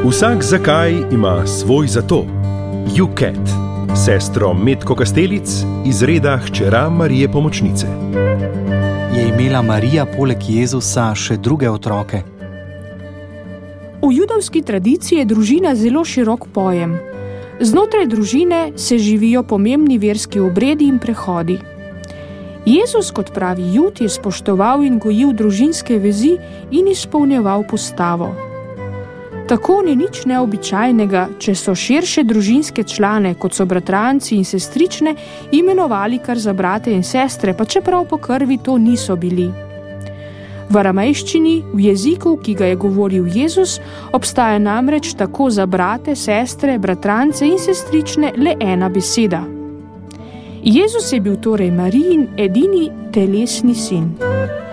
Vsak zakaj ima svoj zato. Juket, sestro Metko Kastelic iz reda hčera Marije Pomočnice. Je imela Marija poleg Jezusa še druge otroke? V judovski tradiciji je družina zelo širok pojem. Znotraj družine se živijo pomembni verski obredi in prehodi. Jezus, kot pravi Jud, je spoštoval in gojil družinske vezi in izpolnjeval postavo. Tako ni nič neobičajnega, če so širše družinske člane, kot so bratranci in sestrične, imenovali kar za brate in sestre, pa čeprav po krvi to niso bili. V aramejščini, v jeziku, ki ga je govoril Jezus, obstaja namreč tako za brate, sestre, bratrance in sestrične le ena beseda. Jezus je bil torej Marijin edini telesni sin.